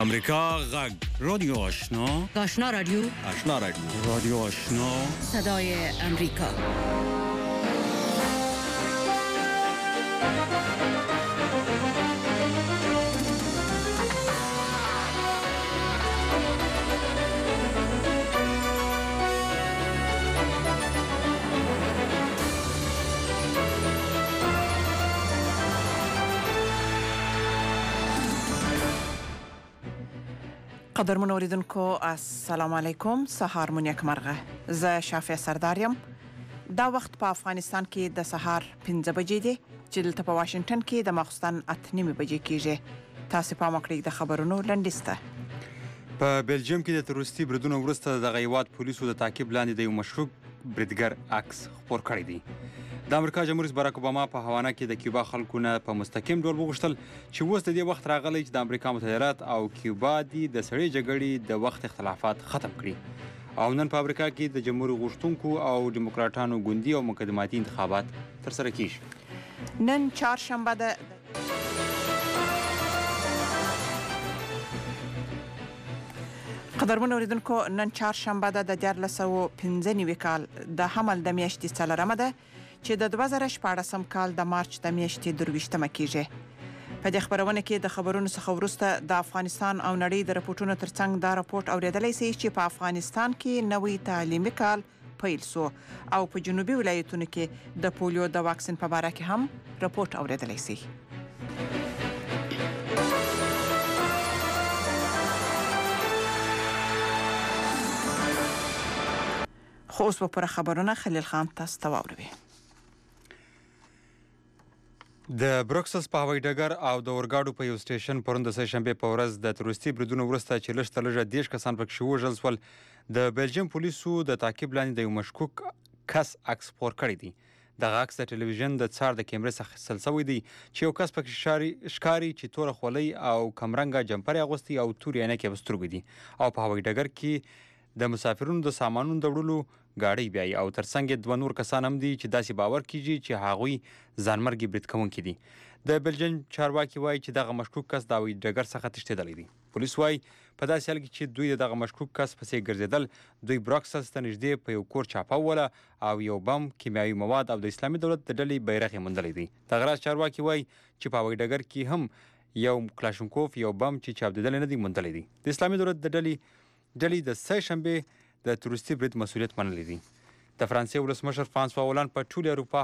امریکا غږ رادیو آشنا رادیو رادیو آشنا صدای امریکا. قدرمن اوریدونکو السلام علیکم. سهار مو نیک مرغه. زه شافعه سردارم. دا وخت په افغانستان کې د سهار 5 بجې دی چې دلته په واشنگټن کې د ماخستن 8:30 بجې کېږي. تاسو په مکړی د خبرونو لنډیسته. په بلجیم کې د تروریستي بریدونو وروسته د غیوات پولیسو د تعقیب لاندې د یو مشکوک بریدګر عکس خپور کړی دی. د امریکا جمهور رئیس باراک اوباما په هاوانا کې د کیوبا خلکو نه په مستقیم ډول وغوښتل چې اوس د دې وخت راغلی چې د امریکا متحده ایالات او کیوبا د سړې جګړې د وخت اختلافات ختم کړي. او نن په امریکا کې د جمهور غوښتونکو او دیموکراتانو ګوندي او مقدماتي انتخابات ترسره کیږي. نن چهارشنبه ده. قدرمن اوریدونکو نن چهارشنبه ده د 2015 کال د حمل د میاشتې څلورمه ده چې د 2014 کال د مارچ د میاشتې 22مه کېږي. په دې خبرونه کې د خبرونو څخه وروسته د افغانستان او نړۍ د راپورټونو ترڅنګ دا راپورټ اوریدلای شئ چې په افغانستان کې نوې تعلیمي کال پیل شو او په جنوبي ولایتونو کې د پولیو د واکسین په اړه کې هم راپورټ اوریدلای شئ. خو اوس په خبرونه خلیل خان تاسو ته واوروي. د بروکسلز په هوایي ډګر او د اورګاډو په یو سټیشن پرون د سهشنبې په ورځ د تروریستي بریدونو وروسته چې لږ تر لږه 10 کسان پکې ووژل شول، د بلجیم پولیسو د تعقیب لاندې د یو مشکوک کس عکس خپور کړی دی. دغه عکس د ټلویزیون د څار د کیمرې څخه اخیستل شوی دی چې یو کس پکې ښکاري چې توره خولۍ او کمرنګه جمپر اغوستی او تورې عینکې په سترګو دي او په هوایي ډګر کې د مسافرونو د سامانونو د وړلو ګاډۍ بیایي او ترڅنګ دوه نور کسان هم دي چې داسې باور کیږي چې هغوی ځانمرګي برید کوونکي دي. د بلجیم چارواکي وایي چې دغه مشکوک کس د هوایي ډګر څخه تښتېدلی دی. پولیس وایي په داسې حال کې چې دوی د دغه مشکوک کس پسې ګرځېدل، دوی بروکسلز ته نږدې په یو کور چاپوله او یو بم، کیمیاوي مواد او د اسلامي دولت د ډلې بیرغ یې موندلی دی. دغه راز چارواکي وایي چې په هوایي ډګر کې هم یو کلاشینکوف یو بم چې چاودېدلی نه دی موندلی دی. د اسلامي دولت د ډلې د سهشنبې د تروریستي برید مسؤلیت منلی دی. د فرانسې ولسمشر فرانسوا هولند په ټولې اروپا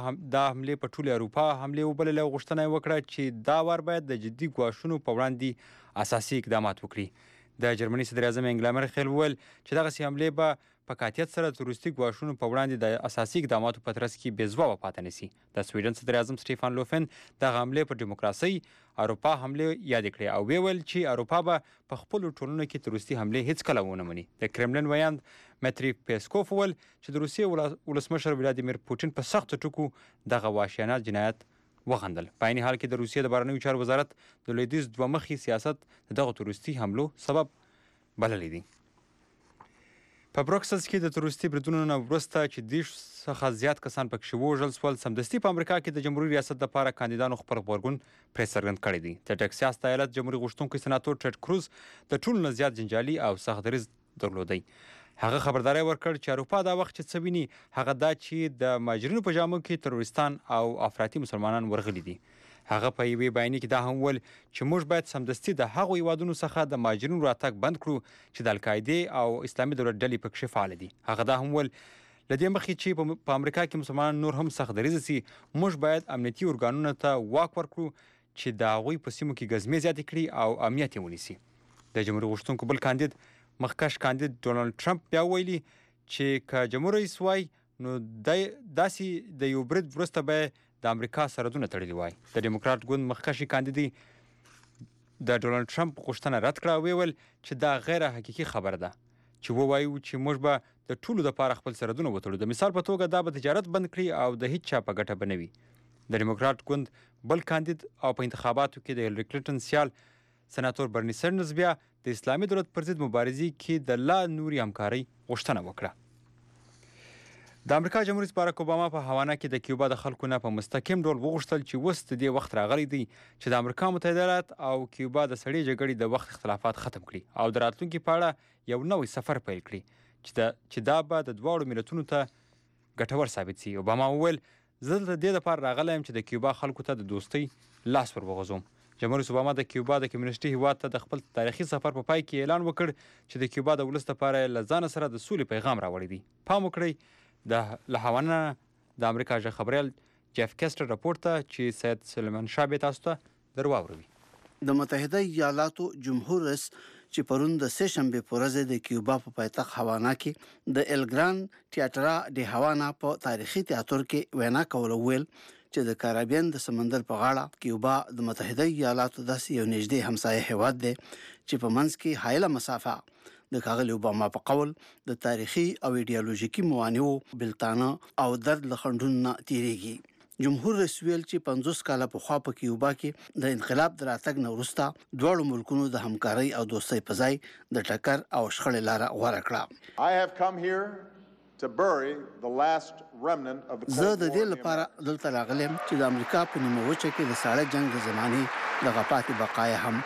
حملې وبللې او غوښتنه یې وکړه چې دا وار باید د جدي ګواښونو په وړاندې اساسي اقدامات وکړي. د جرمني صدر اعظم انګلا مرکل وویل چې دغسې حملې به په قاطعیت سره تروریستي ګواښونو په وړاندې د اساسي اقداماتو په ترڅ کې بې ځوابه پاتې نه شي. د سویډن صدر اعظم سټیفان لوفن دغه حملې په ډیموکراسۍ اروپا حملې یادې کړې او ویل چې اروپا به په خپلو ټولنو کې تروریستي حملې هیڅکله ونه مني. د کرملن ویاند متری پیسکوف وویل چې د روسیې ولسمشر ولادیمیر پوټین په سختو ټکو دغه وحشیانه جنایت وغندل. په عین حال کې د روسیې د بهرنیو چارو وزارت د لویدیځ دوه مخي سیاست دغه تروریستي حملو سبب بللی دی. په بروکسلز کې د تروریستي بریدونو نه وروسته چې 10 څخه زیات کسان پکې ووژل شول، سمدستي په امریکا کې د جمهوري ریاست لپاره کاندیدانو خپل غبرګون پرې څرګند کړی دی. د ټکساس د ایالت جمهوري غوښتونکی سناتور ټیډ کروز د ټولو نه زیات جنجالي او سخت دریځ درلودی. هغه خبرداری ورکړ چې اروپا دا وخت چې څه ویني هغه دا چې د مهاجرینو په جامو کې تروریستان او افراطي مسلمانان ورغلي دي. هغه په یوې بیانیه کې دا هم وویل چې موږ باید سمدستي د هغو هیوادونو څخه د مهاجرینو راتګ بند کړو چې د القاعدې او اسلامي دولت ډلې پکې فعال دي. هغه دا هم وویل له دې مخکې چې په امریکا کې مسلمانان نور هم سخت دریځه سي، موږ باید امنیتي ارګانونو ته واک ورکړو چې د هغوی په سیمو کې ګزمې زیاتې کړي او امنیت یې ونیسي. د جمهوري غوښتونکو بل کاندید مخکښ کاندید ډونالډ ټرمپ بیا ویلي چې که جمهور رئیس وای نو داسې د یو برید وروسته به د امریکا سرحدونه تړلي وای. د ډیموکرات ګوند مخکښې کاندیدي د ډونالډ ټرمپ غوښتنه رد کړه او ویل چې دا غیر حقیقي خبره ده چې ووایو چې موږ به د ټولو لپاره خپل سرحدونه وتړو. د مثال په توګه دا به تجارت بند کړي او د هیڅ چا په ګټه به نه وي. د ډیموکرات ګوند بل کاندید او په انتخاباتو کې د هیلري کلینټن سیال سناتور برني سینډرز بیا د اسلامي دولت پر ضد مبارزې کې د لا نوري همکارۍ غوښتنه وکړه. د امریکا جمهور رئیس باراک اوباما په هاوانا کې د کیوبا د خلکو نه په مستقیم ډول وغوښتل چې اوس د دې وخت راغلی دی چې د امریکا متحده ایالات او کیوبا د سړې جګړې د وخت اختلافات ختم کړي او د راتلونکي په اړه یو نوی سفر پیل کړي چې دا به د دواړو ملتونو ته ګټور ثابت شي. اوباما وویل زه د دې لپاره راغلی یم چې د کیوبا خلکو ته د دوستۍ لاس ور وغځوم. جمهور رئیس اوباما د کیوبا د کمیونستي هیواد ته د خپل تاریخي سفر په پای کې اعلان وکړ چې د کیوبا د ولس لپاره له ځان سره د سولې پیغام راوړی دی. پام وکړئ د هاوانا د امریکا ژغ خبریال جیف کیسټر راپور ته چې سید سلیمان شاه به تاسو ته درواوروي. د متحده ایالاتو جمهور رئیس چې پرون د سه شنبه په ورځ د کیوبا په پایتخت هاوانا کې د ال ګران تیاترا د هاوانا په تاریخي تیاتر کې وینا کول ویل چې د کاریبین د سمندر په غاړه کیوبا د متحده ایالاتو داسې یو نږدې همسایه هیواد دی چې په منځ کې حایله مسافه د ښاغلي اوباما په قول د تاریخي او ایډیالوژیکي موانعو بلتانه او درد له خنډونو نه تیریږي. جمهور رئیس ویل چې 50 کاله پخوا په کیوبا کې د انقلاب د راتګ نه وروسته دواړو ملکونو د همکارۍ او دوستۍ په ځای د ټکر او شخړې لاره غوره کړه. زه د دې لپاره دلته راغلم چې د امریکا په نیمه وچه کې د ساړه جنگ د زمانې د غپاتې بقایا هم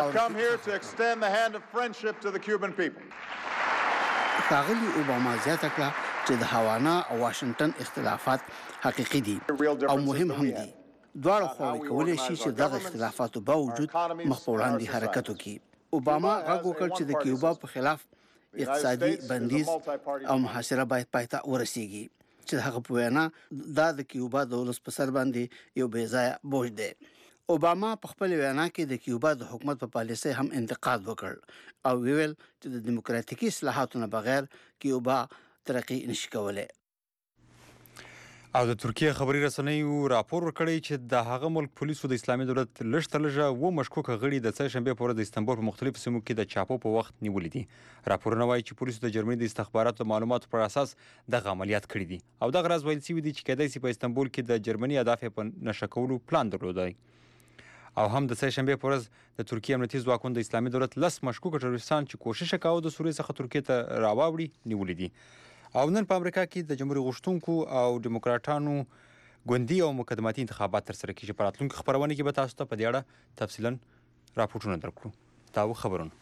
ښاغلي اوباما زیاته کړه چې د هاوانا او واشنگټن اختلافات حقیقي دي او مهم هم دي. دواړه خواوې کولی شي چې دغه اختلافاتو باوجود مخ په وړاندې حرکت وکړي. اوباما غږ وکړ چې د کیوبا په خلاف اقتصادي بندیز او محاصره باید پای ته ورسیږي چې هغه په وینا دا د کیوبا د ولس په سر باندې یو بې ځایه بوج دی. اوباما په خپل وینا کې د کیوبا د حکومت په پالیسۍ هم انتقاد وکړ او ویل چې د دیموکراتیکي اصلاحاتو نه بغیر کیوبا ترقی نشي کولای. او د ترکیه خبري رسنیو راپور ورکړی چې د هغه ملک پولیسو د اسلامي دولت لږ تر لږه مشکوکه غړي د سه شنبې په ورځ د استانبول په مختلفو سیمو کې د چاپو په وخت نیولي دي. راپورونه وایي چې پولیسو د جرمني د استخباراتو معلوماتو پر اساس دغه عملیات کړي دي او دغه راز ویل شوي دي چې کېدای شي په استانبول کې د جرمني اهداف په نشه کولو پلان درلودی. او هم د سه شنبې په ورځ د ترکیه امنیتي ځواکونو د اسلامي دولت 10 مشکوکه ټروریستان چې کوشش کاوه د سوریې څخه ترکیه ته راواوړي نیولي دي. او نن په امریکا کې د جمهوریت غوښتونکو او دیموکراتانو ګوندي او مقدماتي انتخابات ترسره کیږي. په راتلونکي خبرونه کې به تاسو ته په دې اړه تفصیلا راپورټونه درکړو. دا و خبرونه.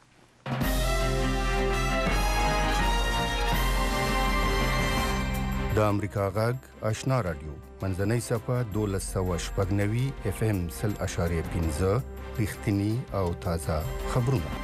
د امریکا غږ آشنا رادیو منځنۍ صفه 1290 FM 0.5 رښتینی او تازه خبرونه.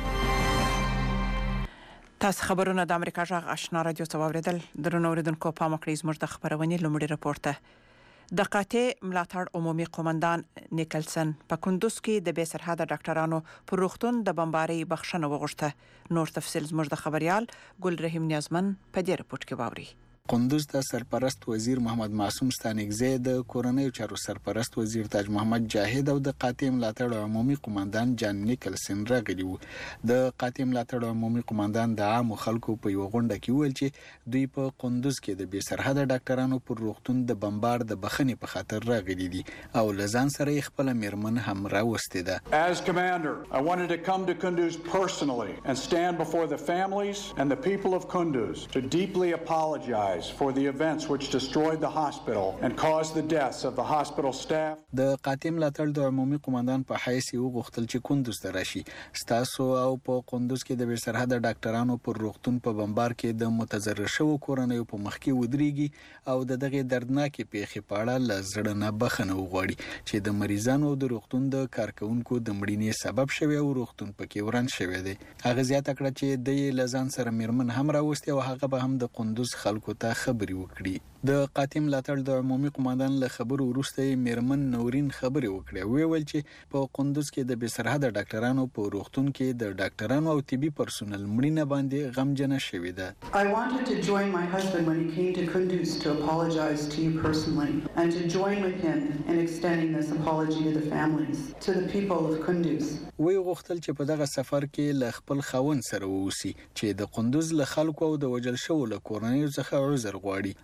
تاسو خبرونه د امریکا غږ آشنا رادیو څخه واوریدل. درنو اوریدونکو پام وکړئ زموږ د خبرونې لومړی راپور ته. د قاطع ملاتړ عمومي قومندان نیکلسن په کندوز کې د بې سرحده ډاکټرانو پر روغتون د بمبارۍ بخښنه وغوښته. نور تفصیل زموږ د خبريال ګل رحیم نیازمن په دې رپورت کې واوري. کندوز د سرپرست وزیر محمد معصوم ستانکزی د کورنیو چارو سرپرست وزیر تاج محمد جاهد او د قاطع ملاتړ عمومي قومندان جان نیکلسن راغلي وو. د قاطع ملاتړ عمومي قومندان د عام خلکو په یو غونډه کې ویل چې دوی په کندوز کې د بې سرحده ډاکټرانو پر روغتون د بمبار د بخښنې په خاطر راغلي دي او لزان سره خپل میرمن هم راوستي ده. As commander, I wanted to come to Kunduz personally and stand before the families and the people of Kunduz to deeply apologize for the events which destroyed the hospital and caused the deaths of the hospital staff. د قاطع ملاتړ د عمومي قومندان په حیث یو غوښتل چې کندوز ته راشي. ستاسو او په کندوز کې د بې سرحده ډاکټرانو پر روغتون په بمبار کې د متضرر شوو کورنیو په مخ کې ودرېږي او د دغه دردناکې پیښې په اړه له زړه نه بخښنه وغواړي چې د مریضانو د روغتون د کارکونکو د مړینې سبب شوی او روغتون پکې وران شوی دی. هغه زیاته کړه چې د لزان سره میرمن هم راوستي او هغه به هم د کندوز خلکو ته خبري وکړي. د قاطع ملاتړ د عمومي قومندان له خبرو وروسته میرمن نورین خبرې وکړې. ویل چې په کندوز کې د بې سرحده ډاکټرانو په روغتون کې د ډاکټرانو او طبي پرسونل مړینه باندې غمجنه شوې ده. I wanted to join my husband when he came to Kunduz to apologize to you personally and to join with him in extending this apology to the families, to the people of Kunduz. وی غوښتل چې په دغه سفر کې له خپل خاوند سره ووسی چې د کندوز له خلکو او د وجل شوو له کورنیو څخه عذر غواړي. هغه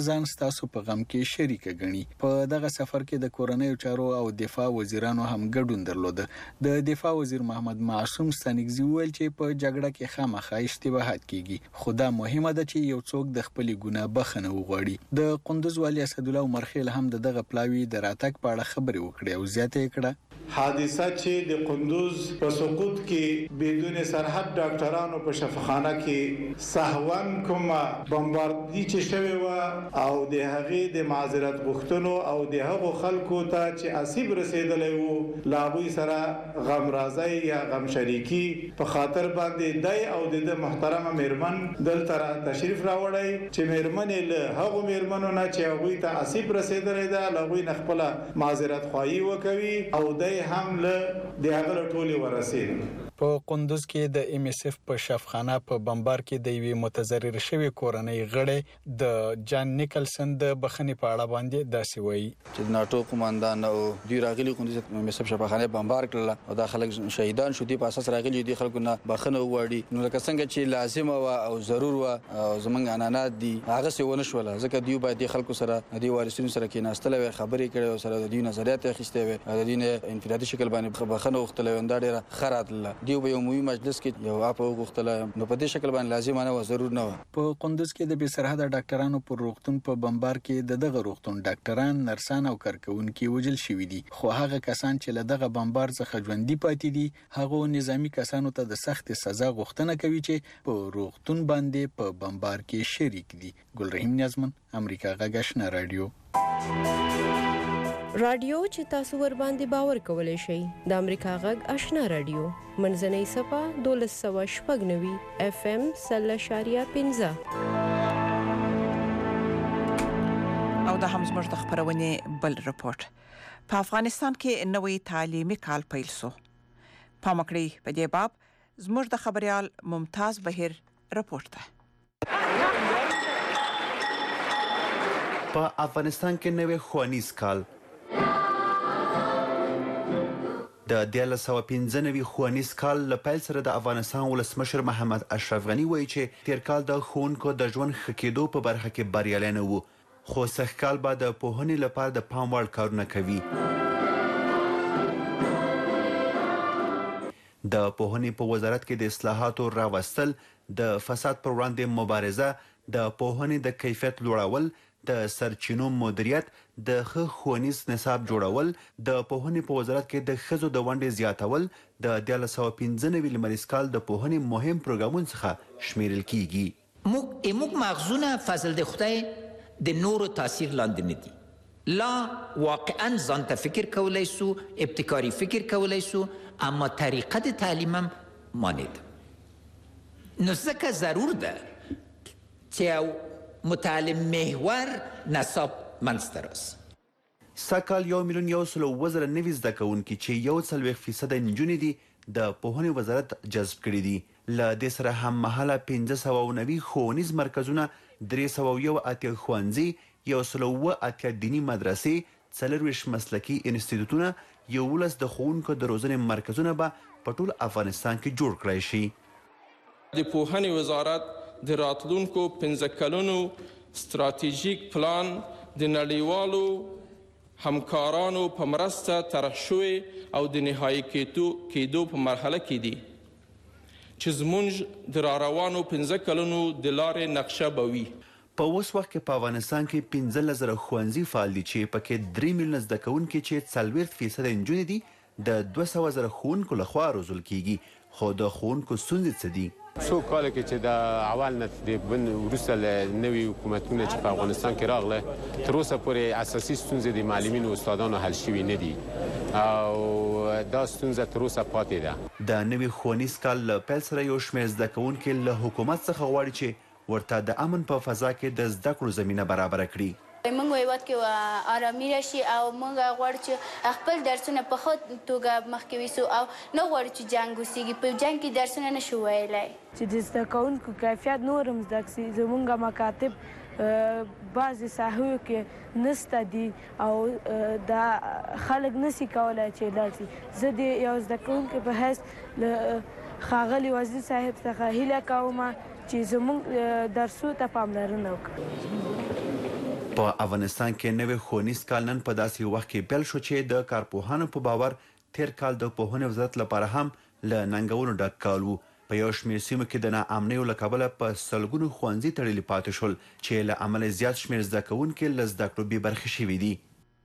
ځان ستاسو په غم کې شریک غني. په دغه سفر کې د کورنیو چارو او دفاع وزیرانو هم ګډون درلود. د دفاع وزیر محمد معصوم ستانکزي ویل چې په جګړه کې خامخا اشتباهات کیږي، خو دا مهمه ده چې یو څوک د خپل ګناه بخښنه وغواړي. د قندوز والي اسدالله عمرخیل هم دغه پلاوی د راتګ په اړه خبرې وکړې او زیاته کړه. حادثه چې د قندوز په سقوط کې بدون سرحد ډاکټرانو په شفاخانه کې سهون کومه بمباردي چې شوی و او د هغې د معذرت غوښتنو او د هغو خلکو ته چې آسیب رسیدلی وو لاغوی سره غم رازی یا غم شریکی په خاطر باندې دای او د محترمه میرمن دلته تشریف راوړی چې میرمن له هغو میرمنو نه چې هغوی ته آسیب رسیدلی ده لاغوی نه خپل معذرت خواهی وکوي او دای هم له دغه ټولي ورسید. په قندوز کې د ام اس اف په شفخانه په بمبار کې د یوې متضرر شوی کورنۍ غړي د جان نیکلسن د بخښنې په اړه باندې داسې وایي چې ناتو قوماندان او دوی راغلي قندوز ام اس اف شفخانه بمبار کړل او د خلک شهیدان شو دي په اساس راغلي دي خلکو نه بخښنه وغواړي. نو لکه څنګه چې لازم او ضرور و او زمونږ انانات دي هغه څه ونه شول، ځکه دوی باید د خلکو سره د وارثینو سره کې ناستل او خبرې کړي او سره د دوی نظریات اخیستي وي او د دوی انفرادي شکل باندې بخښنه وغوښتل و. دا ډیره خراتله دی په عمومي مجلس کې یو اپ وغوښتل نو په دې شکل باندې لازم نه و ضرور نه و. په قندوز کې د بې سرحده ډاکټرانو پر روغتون په بمبار کې دغه روغتون ډاکټران، نرسان او کارکونکي وژل شوي دي، خو هغه کسان چې له دغه بمبار څخه ژوندي پاتې دي هغه نظامی کسانو ته د سخت سزا غوښتنه کوي چې په روغتون باندې په بمبار کې شریک دي. ګلرحیم نیازمن، امریکا غږ آشنا رادیو. رادیو چې تاسو ور باندې باور کولای شئ د امریکا غږ آشنا رادیو منځنۍ صفه 1290 اف ام 0.15 او د هم زموږ د خبرونې بل رپورت. په افغانستان کې نوې تعلیمي کال پیل شو. پامکړی په دې باب زموږ د خبريال ممتاز بهیر رپورت ده. په افغانستان کې نوې ښوونیز کال د 1995 ښوونیز کال له پیل سره د افغانستان ولسمشر محمد اشرف غني وایي چې تیر کال د ښوونکو د ژوند ښه کېدو په برخه کې بریالی نه و، خو سږ کال به د پوهنې لپاره د پام وړ کارونه کوي. د پوهنې په وزارت کې د اصلاحاتو راوستل، د فساد پر وړاندې مبارزه، د پوهنې د کیفیت لوړول، د سرچینو مدیریت، د ښه ښوونیز نصاب جوړول، د پوهنې په وزارت کې د ښځو د ونډې زیاتول د 1995 لمریز کال د پوهنې مهم پروګرامونو څخه شمیرل کیږي. موږ مغزونه فضل د خدای د نورو تاثیر لاندې نه دي، لا واقعا ځان ته فکر کولای سو، ابتکاري فکر کولای سو، اما طریقه د تعلیم هم مانع ده. نو ځکه ضرور ده چې متعلم محور نصاب منځته راسي. سږکال 1,100,000 نوي زده کوونکي چې 40% نجونې دي د پوهنې وزارت جذب کړي دي. له دې سره هم مهاله 590 ښوونیز مرکزونه، 381 ښوونځي، 108 دینی مدرسې، 24 مسلکي انسټیټوټونه، 11 د ښوونکو د روزنې مرکزونه به په ټول افغانستان کې جوړ کړای شي. د پوهنې وزارت د راتلونکو 15 کلونو ستراتیژیک پلان د نړیوالو همکارانو په مرسته طرح شوی او د نهایی کېدو په مرحله کې دي چې زموږ د راروانو 15 کلونو د لارې نقشه به وي. په اوس وخت کې په افغانستان کې 15,000 ښوونځي فعال دي چې پکې 3 میلیونه زده کوونکي چې 40% نجونې دي د 200,000 ښوونکو لخوا روزل کیږي. خو د ښوونکو ستونزې څه دي؟ څو کاله کې چې د اول نه د وروسته له نوي حکومتونو چې په افغانستان کې راغله تر اوسه پورې اساسي ستونزې د معلمینو او استادانو حل شوي نه دي او دا ستونزه تر اوسه پاتې ده. د نوي ښوونیز کال له پیل سره یو شمېر زده کوونکي له حکومت څخه غواړي چې ورته د امن په فضا کې د زده کړو زمینه برابره کړي. موږ هیواد کې آرامي راشي او موږ غواړو چې خپل درسونه په ښه توګه مخکې ویسو او نه غواړو چې جنګ وسیږي. په جنګ کې درسونه نشو ویلی چې د زده کوونکو کیفیت نور هم زده کړي. زموږ مکاتب بعضې ساحو کې نسته دي او دا خلک نسي کولی چې لاړ شي. زه د یو زده کوونکي په حیث له ښاغلي وزیر صاحب څخه هیله کوم چې زموږ درسو ته پاملرنه وکړي. په افغانستان کې نوی ښوونیز کال نن په داسې وخت کې پیل شو چې د کارپوهانو په باور تیر کال د پوهنې وزارت لپاره هم له ننګونو ډک کال و. په یو شمېر سیمو کې د ناامنیو له کبله په سلګونو ښوونځي تړلي پاتې شول چې له امله زیات شمېر زده کوونکي له زده کړو بې برخې شوي دي.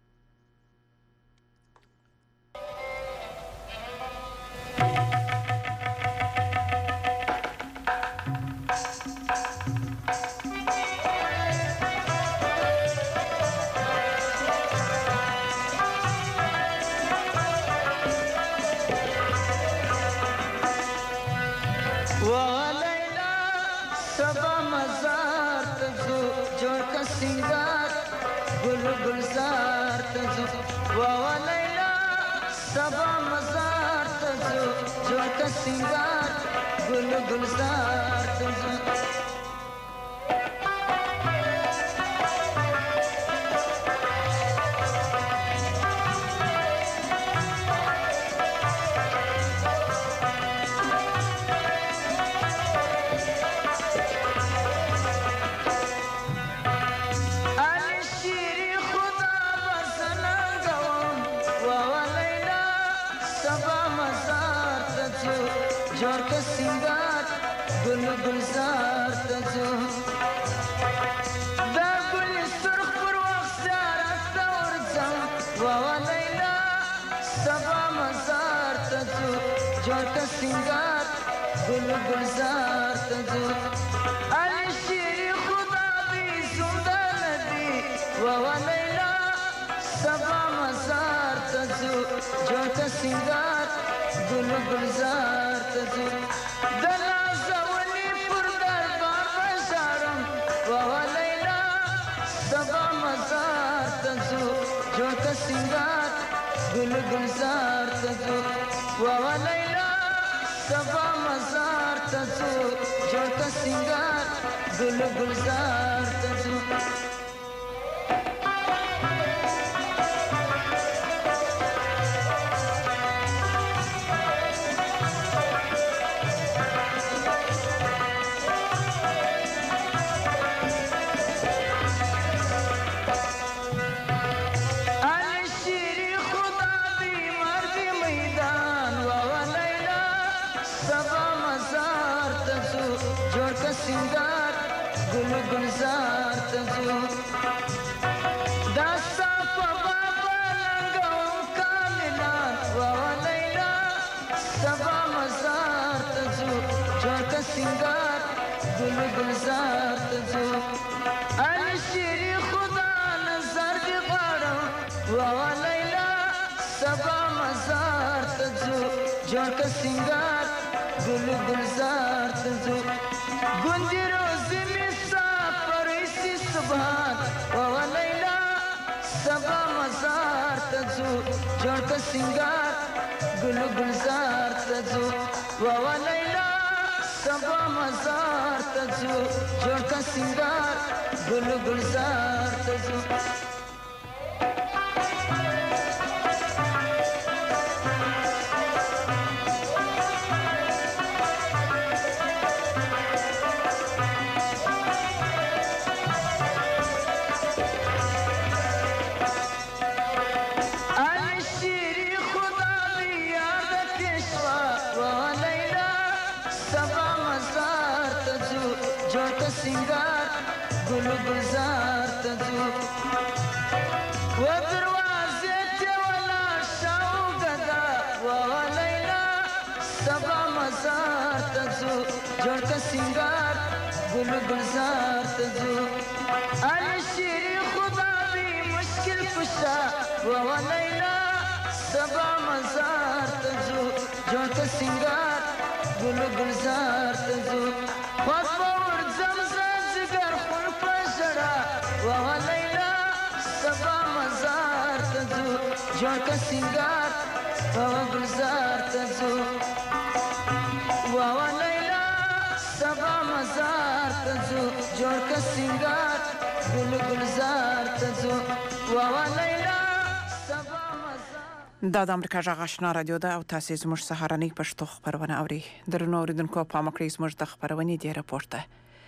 دا د امریکا غږ آشنا رادیو ده او تاسو زموږ سهارنۍ پښتو خبرونه اورئ. درنو اوریدونکو، پام وکړئ زموږ د خبرونې دی راپورته.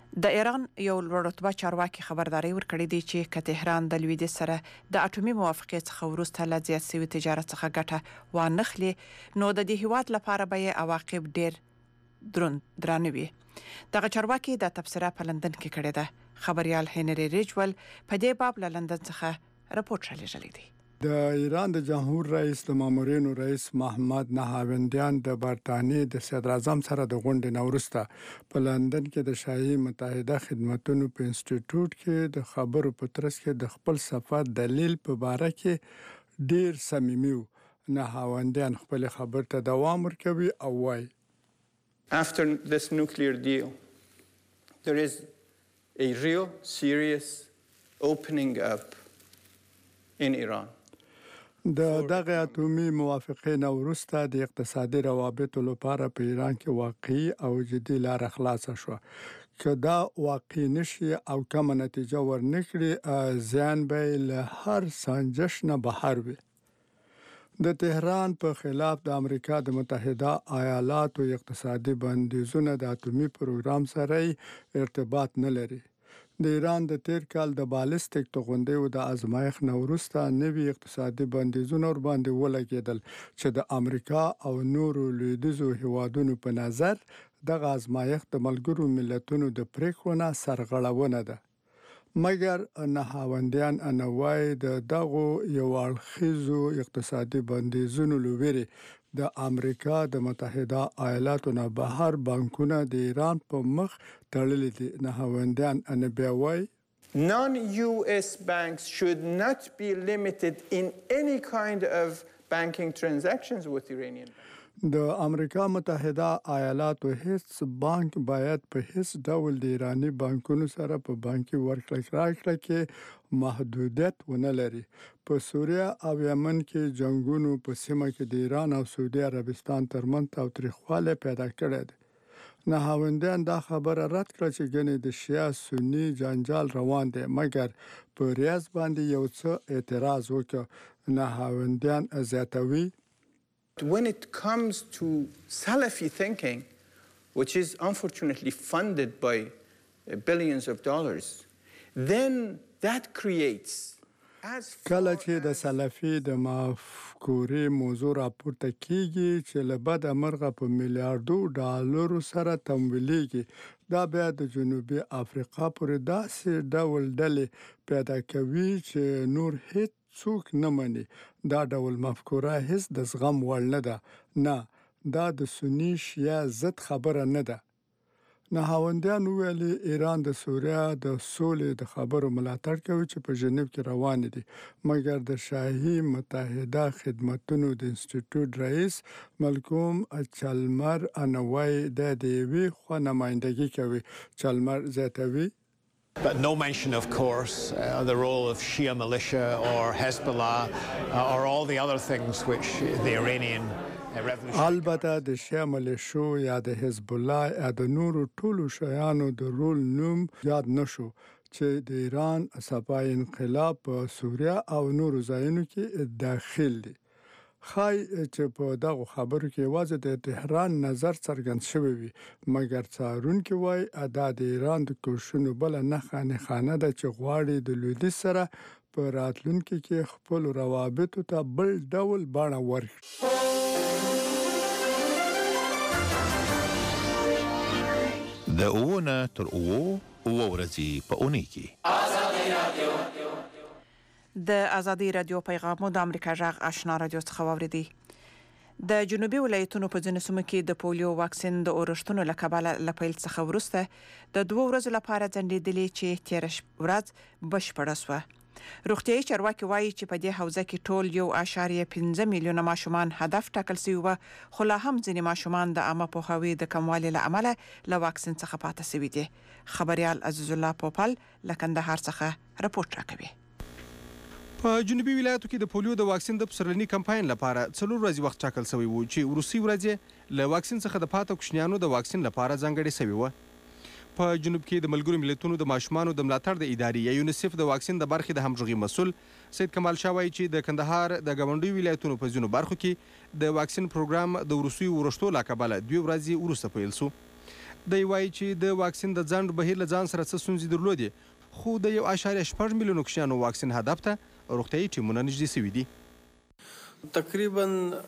د ایران یو لوړ رتبه چارواکي خبرداري ورکړې دي چې که تهران د لویدیځ سره د اټومي موافقې څخه وروسته له زیات شوي تجارت څخه ګټه وانخلي نو د دې هیواد لپاره به عواقب ډیر درانه وي. دغه چارواکي د تبصره په لندن کې کړې ده. خبريال هنري ریجول په دې باب له لندن څخه راپورټ رالیږلی دی. د ایران د جمهور رئیس د مامورینو رئیس محمد نهاوندیان د برتانیې د صدر اعظم سره د غونډې نه وروسته په لندن کې د شاهي متحده خدمتونو په انسټیټیوټ کې د خبرو په ترڅ کې د خپل سفر دلیل په باره کې ډیر صمیمي وو. نهاوندیان خپل خبر ته دوام ورکوي او وایي After this nuclear deal, there is a real serious opening up in Iran. د دغه اټومي موافقې نه وروسته د اقتصادي روابطو لپاره په ایران کې واقعي او جدي لار خلاصه شو. که دا واقعي نشي او کومه نتیجه ورنکړي زیان به له هر سنجش نه بهر وي. د تهران په خلاف د امریکا د متحده ایالاتو اقتصادي بندیزونه د اټومي پروګرام سره ارتباط نه لري. د ایران د تیر کال د بالستیک توغندیو د ازمایښت نه وروسته نوي اقتصادي بندیزونه ور باندې ولګېدل چې د امریکا او نورو لویدیځو هیوادونو په نظر دغه ازمایښت د ملګرو ملتونو د پریکړو نه سرغړونه ده. مګر نهاوندیان انوای د دغو یو اړخیزو اقتصادي بندیزونو لوري د امریکا د متحده ایالاتو نه بهر بانکونه د ایران په مخ تړلي دي. نهاوندیان انبیاوي Non-US banks should not be limited in any kind of banking transactions with Iranian banks. د امریکا متحده ایالاتو هیڅ بانک باید په هیڅ ډول د ایرانی بانکونو سره په بانکي ورکړه کې محدودیت ونه لري. په سوریه او یمن کې جنگونو په سیمه کې د ایران او سعودي عربستان ترمنځ تاوتریخوالی پیدا کړی دی. نهاوندیان دا خبره رد کړه چې ګنې د شیعه سنی جنجال روان دی، مګر په ریاض باندې یو څه اعتراض وکړ. نهاوندیان زیاتوي When it comes to Salafi thinking, which is unfortunately funded by billions of dollars, then that creates کله چې د سلفي د مفکورې موضوع راپورته کیږي چې له بده مرغه په میلیارډو ډالرو سره تمویلېږي، دا بیا د جنوبي افریقا پورې داسې ډول ډلې پیدا کوي چې نور هیڅ څوک نه مني. دا ډول مفکوره هیڅ د زغم وړ نه ده. نه، دا د سنی شیعه ضد خبره نه ده. نهاوندیان ویلي ایران د سوریه د سولې د خبرو ملاتړ کوي چې په ژنیو کې روان دي، مګر د شاهي متحده خدمتونو د انسټیټیوټ رئیس ملکوم چلمر انوای د یوې خوا نمایندګي کوي. چلمر زیاتوي But no mention, of course, the role of Shia militia or Hezbollah or all the other things which the Iranian revolution. البته د شیعه ملیشو یا د حزب الله یا د نورو ټولو شیانو د رول نوم یاد نشو چې د ایران صفای انقلاب په سوریه او نورو ځایونو کې داخل دي. خای چې په دغه خبرو کې یوازې د تهران نظر څرګند شوی وي، مګر څارونکي وایي ادا د ایران د کوششونو بل نه خانه ده چې غواړي د لویدیځ سره په راتلونکي کې خپل روابطو ته بل ډول بڼه ورکړي. د اوونه تر اوو ورځې په اونۍ کې د ازادي رادیو پیغامو د امریکا جغ آشنا رادیو څخه واوریدي. د جنوبي ولایتونو په ځینو سیمو کې د پولیو واکسین د اورښتونو له کبله له پیل څخه وروسته د 2 ورځو لپاره ځنډېدلې چې تېره ورځ بشپړه شوه. روغتیايي چارواکي وایي چې په دې حوزه کې ټول 1.5 میلیونه ماشومان هدف ټاکل شوي وو، خو لا هم ځینې ماشومان د عامه پوهاوي د کموالي له امله له واکسین څخه پاتې شوي دي. خبريال عزیز الله پوپل له کندهار څخه راپورټ راکوي. په جنوبي ولایتو کې د پولیو د واکسین د پسرلني کمپاین لپاره 4 ورځې وخت ټاکل شوی و چې وروستۍ ورځ له واکسین څخه د پاتې کوچنیانو د واکسین لپاره ځانګړې شوی و. په جنوب کې د ملګرو ملتونو د ماشومانو د ملاتړ د ادارې یا یونیسف د واکسین د برخې د همغږي مسؤل سید کمال شاه وایي چې د کندهار د ګاونډي ولایتونو په ځینو برخو کې د واکسین پروګرام د وروستیو ورښتو له کبله 2 ورځې وروسته پیل شو. دی وایي چې د واکسین د ځنډ بهیر له ځان سره څه ستونزې درلودې خو د 1.8 میلیونو کوچنیانو واکسین هدف ته روغتیايي ټیمونه نږدې سوي دي. تقریبا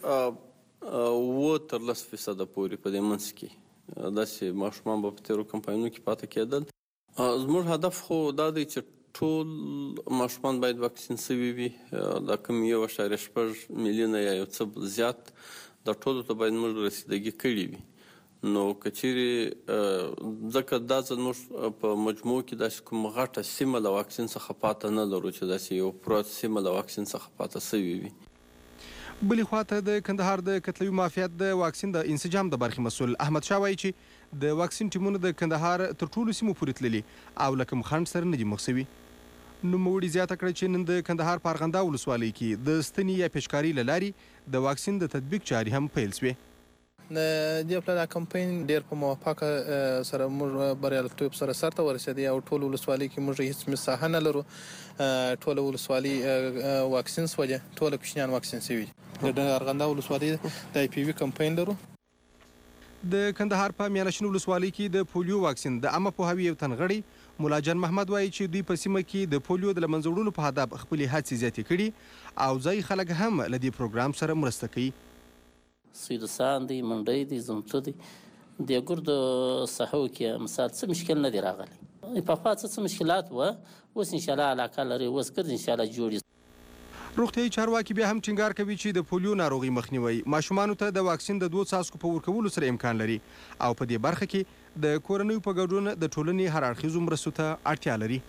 9 تر 10% پورې په دې منځ کې داسې ماشومان به په تېرو کمپاینونو کې پاتې کېدل. زموږ هدف خو دا دی چې ټول ماشومان باید واکسین سوي وي. دا کوم 1.8 میلیونه یا یو څه زیات د ټولو ته باید موږ رسیدګي کړې وي. نو که چیرې ځکه دا ځل موږ په مجموع کې داسې کوم غټه سیمه له واکسین څخه پاته نه لرو چې داسې یو پوره سیمه له واکسین څخه پاته سوي وي. بلې خواته د کندهار د کتلوي معافیت د واکسین د انسجام د برخې مسؤل احمد شاه وایي چې د واکسین ټیمونه د کندهار تر ټولو سیمو پورې تللي او له کوم خنډ سره نه دي مخ سوي. نوموړي زیاته کړه چې نن د کندهار په ارغنده ولسوالۍ کې د ستنې یا پیشکاري له لارې د واکسین د تطبیق چارې هم پیل سوې. د دې پلان کمپاین ډیر په موافقه سره موږ بریالیتوب سره سرته ورسېدی او ټول ولسوالۍ کې موږ هیڅ مساحه نه لرو. ټول ولسوالۍ واکسین سوجه ټول کوچنیان واکسین شوي. د ارغنده ولسوالۍ د آی پی وی کمپاین لرو. د کندهار په میانشین ولسوالۍ کې د پولیو واکسین د عامه پوهاوي یو تنغړی مولا جان محمد وایي چې دوی په سیمه کې د پولیو د له منځه وړلو په هدف خپلې هڅې زیاتې کړي او ځایي خلک هم له دې پروګرام سره مرسته کوي. سیدسان دی منډی دی زمتو دی د ګردو ساحو کې مثال څه مشکل نه دی راغلی. په خوا څه مشکلات و اوس ان شاء الله علاقه لري اوس ګرځي ان شاء الله جوړي. روغتیايي چارواکي بیا هم ټینګار کوي چې د پولیو ناروغي مخنیوي ماشومانو ته د واکسین د 2 څاڅکو په ورکولو سره امکان لري او په دې برخه کې د کورنیو په ګډون د ټولنې هر اړخیزو مرستو ته اړتیا لري.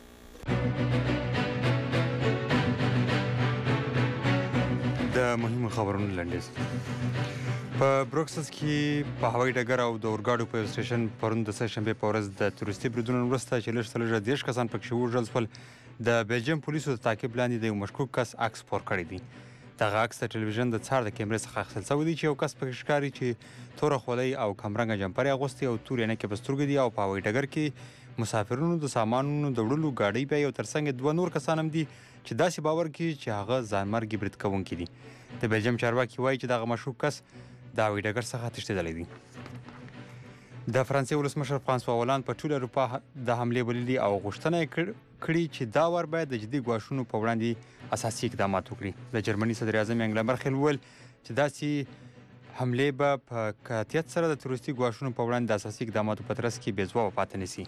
د مهمو خبرونو لنډیز. په بروکسلز کې په هوایي ډګر او د اورګاډو په یو سټیشن پرون د سهشنبې په ورځ د تورستي بریدونو وروسته چې لږ څه لږه 10 کسان پکې ووژل شول. د بلجیم پولیسو د تعقیب لاندې د یو مشکوک کس عکس خپور کړی دی. دغه عکس د ټلویزیون د څار د کیمرې څخه اخیستل شوی دی چې یو کس پکې ښکاري چې توره خولۍ او کمرنګه جمپر یې اغوستی او تورې عینکې په سترګو دي او په هوایي ډګر کې مسافرونو د سامانونو د وړلو ګاډۍ بیا یو ترڅنګ 2 نور کسان هم دي چې داسې باور کوي چې هغه ځانمرګي برید کوونکي دي. د بلجیم چارواکي وایي چې دغه مشکوک کس د هوایي ډګر څخه تښتېدلی دی. د فرانسې ولسمشر فرانسوا هولند په ټوله اروپا د حملې بللي او غوښتنه یې کړې چې دا وار باید د جدي ګواښونو په وړاندې اساسي اقدامات وکړي. د جرمني صدر اعظم انګلا مرکل وویل چې داسې حملې به په قاطعیت سره د تروریستي ګواښونو په وړاندې د اساسي اقداماتو په ترڅ کې بې ځوابه پاتې نه شي.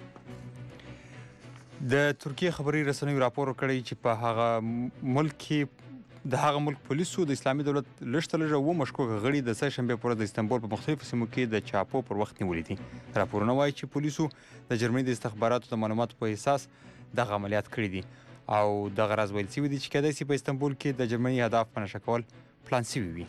د ترکیې خبري رسنیو راپور ورکړی چې په هغه ملک کې د هغه ملک پولیسو د اسلامي دولت لږ تر لږه 7 مشکوک غړي د سهشنبې په ورځ د استانبول په مختلفو سیمو کې د چاپو پر وخت نیولي دي. راپورونه وایي چې پولیسو د جرمني د استخباراتو د معلوماتو په اساس دغه عملیات کړي دي او دغه راز ویل شوي دي چې کیدای شي په استانبول کې د جرمني هدف په نښه کول پلان شوي وي.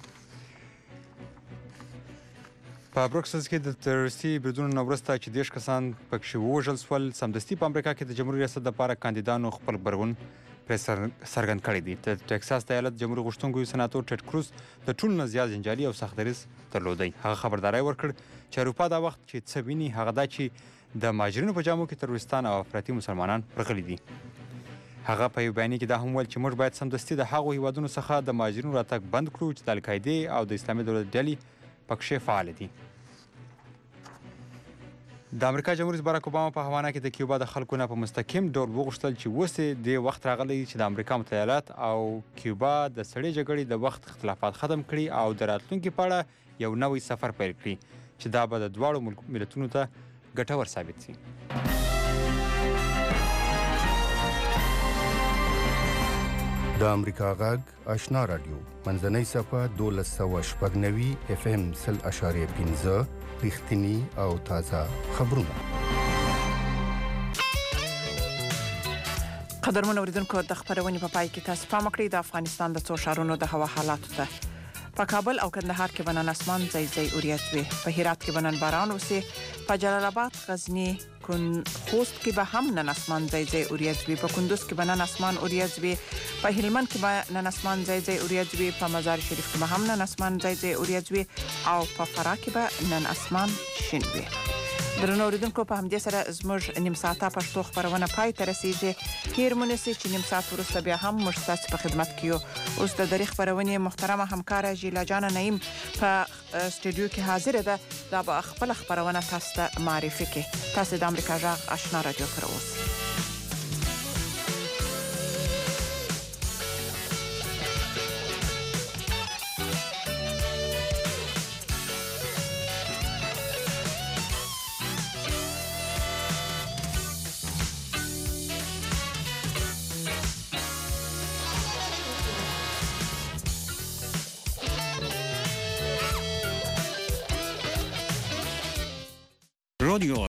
په بروکسلز کې د تروریستي بریدونو نه وروسته چې 10 کسان پکې ووژل شول سمدستي په امریکا کې د جمهوریت ریاست لپاره کاندیدانو خپل غبرګون څرګند کړی دی. د ټکساس د ایالت جمهور غوښتونکو سناتور ټیډ کروز د ټولو نه زیات جنجالي او سخت دریځ درلودی. هغه خبرداری ورکړ چې اروپا دا وخت چې څه ویني هغه دا چې د مهاجرینو په جامو کې تروریستان او افراطي مسلمانان راغلي دي. هغه په یو بیان کې دا هم ویل چې موږ باید سمدستي د هغو هیوادونو څخه د مهاجرینو راتګ بند کړو چې د القاعدې او د اسلامي دولت ډلې پکښې فعال دي. د امریکا جمهور رئیس باراک اوباما په هوانا کې د کیوبا د خلکو نه په مستقیم ډول وغوښتل چې اوس د وخت راغلی چې د امریکا متحده ایالات او کیوبا د سړې جګړې د وخت اختلافات ختم کړي او د راتلونکي په اړه یو نوی سفر پیل کړي چې دا به د دواړو ملتونو ته ګټور ثابت شي. د امریکا غږ آشنا رادیو منځنۍ صفحه 1290 اف ام 0.5 رښتینی او تازه خبرونه. قدرمن اوریدونکو د خبرونې په پای کې تاسو پام وکړئ د افغانستان د څو ښارونو د هوا حالاتو ته. په کابل او کندهار کې بنن اسمان ځای اوریځ وي. په هرات کې بنن باران وسي. په جلال آباد، غزنی، خوست کې به هم نن اسمان ځای اوریځ وي. په کندوز کې بنن اسمان اوریځ وي. په هلمند کې به نن اسمان ځای اوریځ وي. په مزار شریف کې به هم نن اسمان ځای اوریځ وي او په فراه کې به نن اسمان شین وي. درنو اوریدونکو په همدې سره زموږ نیم ساعته پښتو خبرونه پای ته رسیږي. هیر مونږ چې نیم ساعت وروسته بیا هم موږ تاسو په خدمت کې یو. اوس د دری خبرونه محترمه همکار جیلا جان نعیم په استودیو کې حاضر ده. دا به خپل خبرونه تاسو ته معرفي کوي. تاسو د امریکا غږ آشنا رادیو سره اوسئ. رادیو